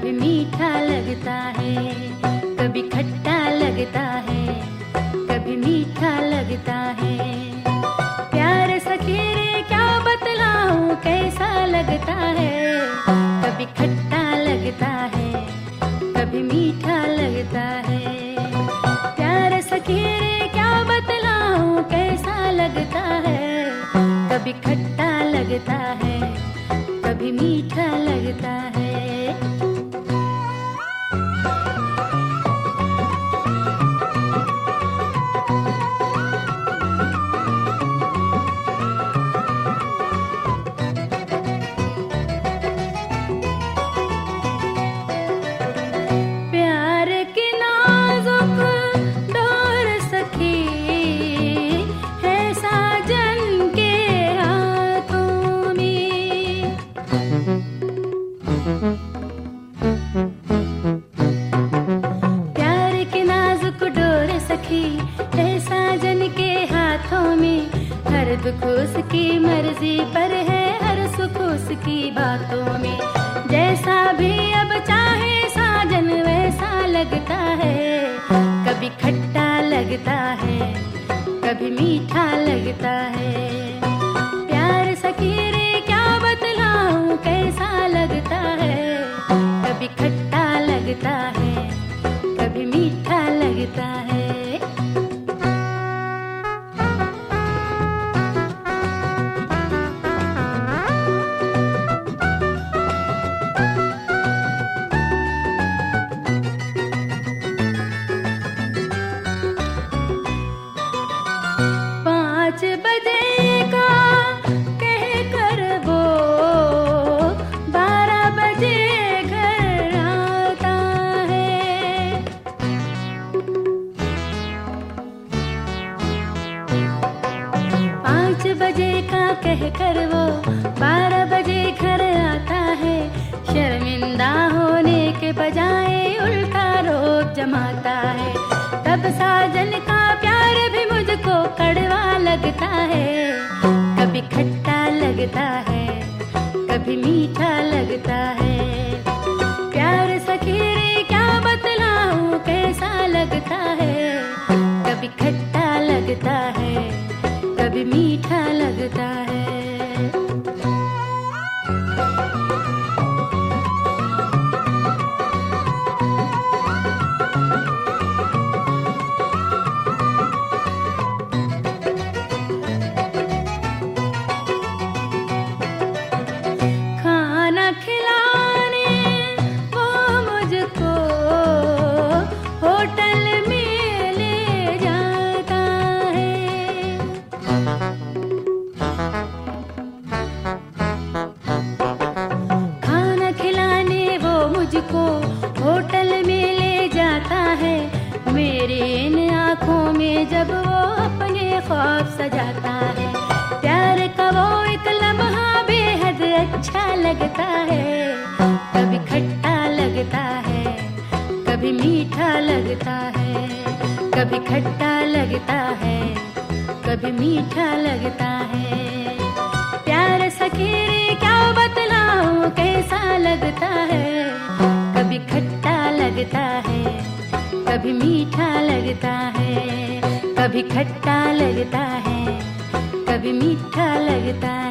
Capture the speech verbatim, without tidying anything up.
कभी मीठा लगता है, कभी खट्टा लगता है, कभी मीठा लगता है। प्यार सखी रे क्या बतलाऊं कैसा लगता है, कभी खट्टा लगता है, कभी मीठा लगता है। प्यार सखी रे क्या बतलाऊं कैसा लगता है, कभी खट्टा लगता है, कभी मीठा लगता है। प्यार की नाजुक डोर सखी है साजन के हाथों में। प्यार की नाजुक डोर सखी है साजन के हाथों में। हर दुख उसकी मर्जी पर है, हर सुख उसकी बातों में। जैसा भी अब चाहे साजन वैसा लगता है, कभी खट्टा लगता है, कभी मीठा लगता है। प्यार सखी रे क्या बतलाऊं कैसा लगता है, कभी खट्टा लगता है, कभी मीठा लगता है। पाँच बजे का कह कर वो बारह बजे घर आता है। पाँच बजे का कह कर वो बारह बजे घर आता है। शर्मिंदा होने के बजाय उल्टा रोब जमाता है। तब साजन का प्यार भी मुझको कड़वा लगता है, कभी खट्टा लगता है, कभी मीठा लगता है। प्यार सखी रे क्या बतलाऊं कैसा लगता है, कभी खट्टा लगता है, कभी मीठा लगता है। खाना खिलाने वो मुझको होटल में ले जाता है। खाना खिलाने वो मुझको होटल में ले जाता है। मेरी इन आँखों में जब वो अपने ख्वाब सजाता है। प्यार का वो एक लम्हा बेहद अच्छा लगता है, कभी खट्टा लगता है, कभी मीठा लगता है। कभी खट्टा लगता है, कभी मीठा लगता है। प्यार सखी रे क्या बतलाऊं कैसा लगता है, कभी खट्टा लगता है, कभी मीठा लगता है। कभी खट्टा लगता है, कभी मीठा लगता है।